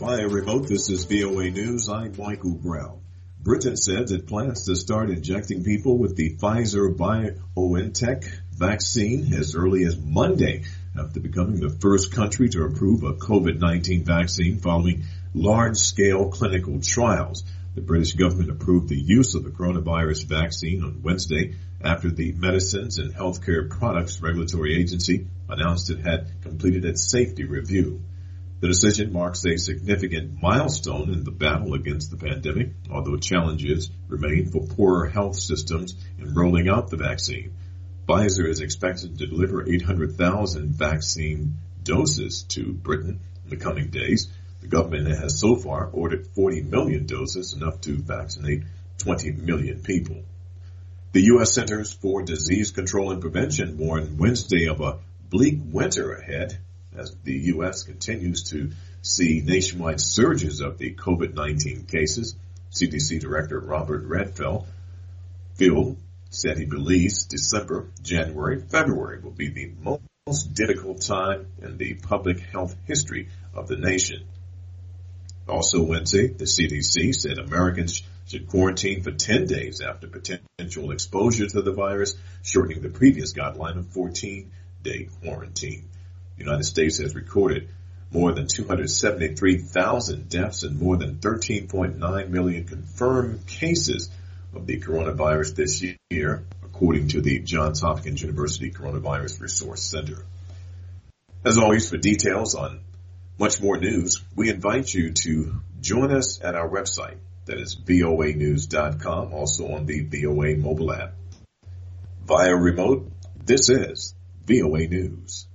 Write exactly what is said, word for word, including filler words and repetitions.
Via remote, this is V O A News. I'm Michael Brown. Britain says it plans to start injecting people with the Pfizer-BioNTech vaccine as early as Monday, after becoming the first country to approve a COVID nineteen vaccine following large-scale clinical trials. The British government approved the use of the coronavirus vaccine on Wednesday after the Medicines and Healthcare Products Regulatory Agency announced it had completed its safety review. The decision marks a significant milestone in the battle against the pandemic, although challenges remain for poorer health systems in rolling out the vaccine. Pfizer is expected to deliver eight hundred thousand vaccine doses to Britain in the coming days. The government has so far ordered forty million doses, enough to vaccinate twenty million people. The U S Centers for Disease Control and Prevention warned Wednesday of a bleak winter ahead as the U S continues to see nationwide surges of the COVID nineteen cases. C D C Director Robert Redfield said he believes December, January, February will be the most difficult time in the public health history of the nation. Also Wednesday, the C D C said Americans should quarantine for ten days after potential exposure to the virus, shortening the previous guideline of fourteen-day quarantine. The United States has recorded more than two hundred seventy-three thousand deaths and more than thirteen point nine million confirmed cases of the coronavirus this year, according to the Johns Hopkins University Coronavirus Resource Center. As always, for details on much more news, we invite you to join us at our website. That is V O A news dot com, also on the V O A mobile app. Via remote, this is V O A News.